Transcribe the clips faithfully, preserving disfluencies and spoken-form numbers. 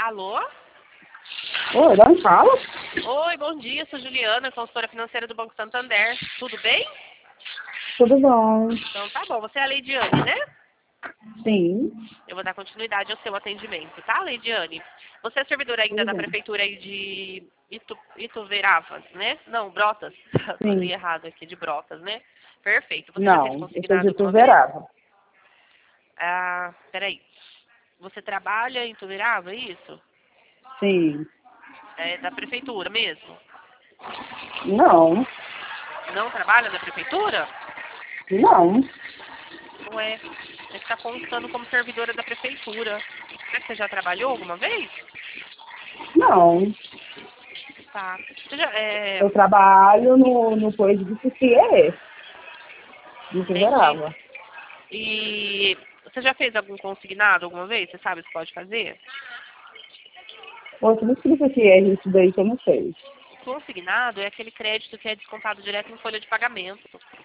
Alô? Oi, de onde fala? Oi, bom dia, sou Juliana, consultora financeira do Banco Santander. Tudo bem? Tudo bom? Então tá bom, você é a Leidiane, né? Sim. Eu vou dar continuidade ao seu atendimento, tá, Leidiane? Você é servidora ainda Tudo da bem. prefeitura aí de Itu, Ituverava, né? Não, Brotas. Tô Sim. li errado aqui, de Brotas, né? Perfeito. Você já fez Não, eu sou consignado de alguma vez? Tuverava. Ah, peraí. Você trabalha em Ituverava, é isso? Sim. É da prefeitura mesmo? Não. Não trabalha na prefeitura? Não. Ué, você está constando como servidora da prefeitura. Será que você já trabalhou alguma vez? Não. Tá. Você já, é, Eu trabalho no, no coisa de C C E, de entendi. Tuverava. E você já fez algum consignado alguma vez? Você sabe o que pode fazer? Outro me explica o que é isso daí que eu não sei. Consignado é aquele crédito que é descontado direto em folha de pagamento.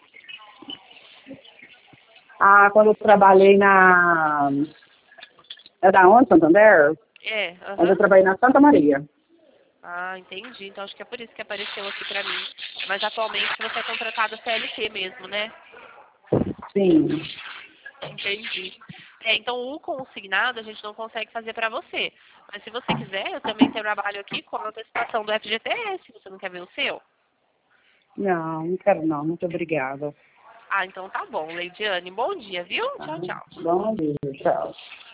Ah, quando eu trabalhei na... É da onde, Santander? É, Quando eu aham. trabalhei na Santa Maria. Ah, entendi. Então acho que é por isso que apareceu aqui pra mim. Mas atualmente você é contratada C L T mesmo, né? Sim. Entendi. É, então o consignado a gente não consegue fazer para você. Mas se você quiser, eu também tenho trabalho aqui com a antecipação do F G T S. Você não quer ver o seu? Não, não quero não. Muito obrigada. Ah, então tá bom, Leidiane. Bom dia, viu? Tá? Tchau, tchau. Bom dia. Tchau.